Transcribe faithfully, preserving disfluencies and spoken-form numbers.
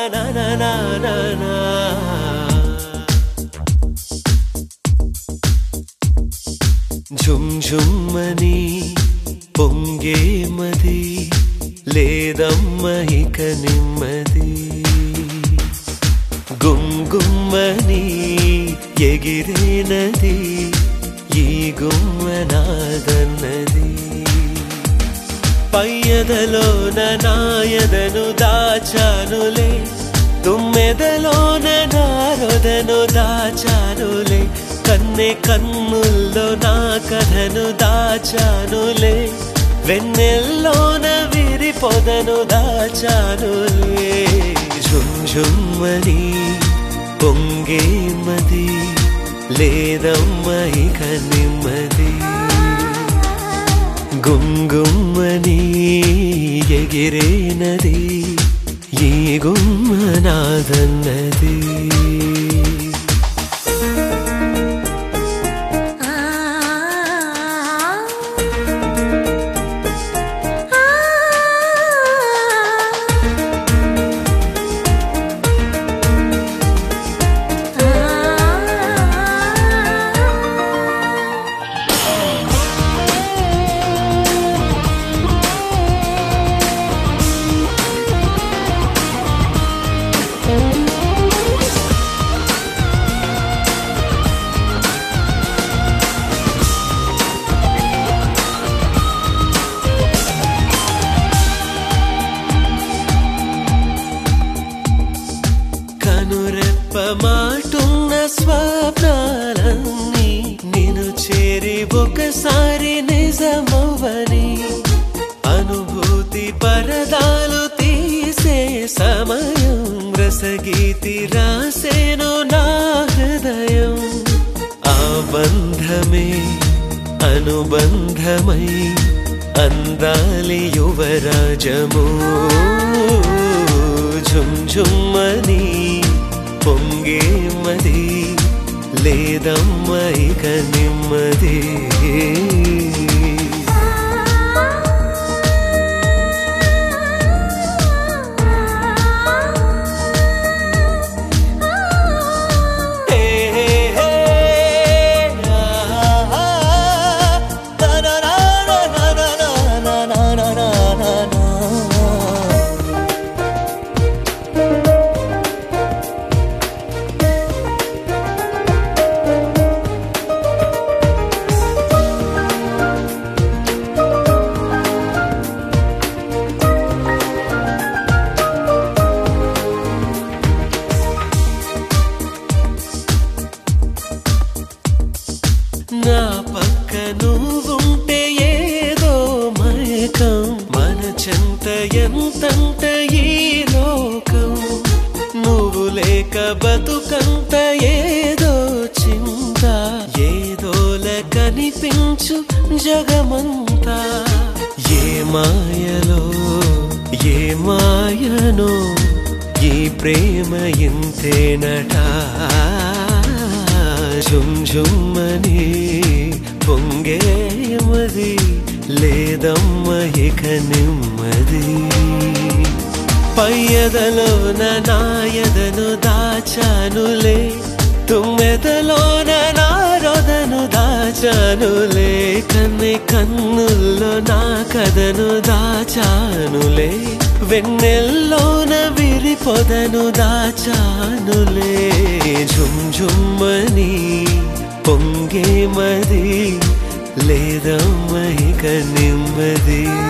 ఝుమ్ ఝుమ్మని పొంగే మది లేదమ్మ ఇక నెమ్మది గుమ్ గుమ్మని ఎగిరేనది ఈ గుమ్మనాదన్నది పయ్యదలోన నాయదను దాచానులే తుమ్మెదలోన నారొదను దాచానులే కన్నె కన్నుల్లో నా కథను దాచానులే వెన్నెల్లోన విరి పొదను దాచానులే ఝుమ్ ఝుమ్మని పొంగే మది లేదమ్మ ఇక నెమ్మది గుంగుమ్మని ఎగిరేనది ఈ గుమ్మనాదన్నది మాటున్న స్వప్నాలన్నీ నిన్ను చేరి ఒకసారి నిజమవ్వని అనుభూతి పరదాలు తీసే సమయం రసగీతి రాసేను నా హృదయం ఆ బంధమే అనుబంధమై అందాలి యువరాజము ఝుమ్ ఝుమ్మని పొంగే మది లేదమ్మ ఇక నెమ్మది నా పక్క నువ్వుంటే ఏదో మైకం మన చెంత ఎంతంట ఈ లోకం నువ్వు లేక బతుకంత ఏదో చింత ఏదోల కనిపించు జగమంతా ఏ మాయలో ఏ మాయనో ఈ ప్రేమ ఇంతేనటా ఝుమ్ ఝుమ్మని పొంగే మది లేదమ్మ ఇక నెమ్మది పయ్యదలోన నాయదను దాచానులే తుమ్మెదలోన నారొదను దాచానులే కన్నె కన్నుల్లో నా కథను దాచానులే వెన్నెల్లోన విరి పొదను దాచానులే ఝుమ్ ఝుమ్మని పొంగే మది లేదమ్మ ఇక నెమ్మది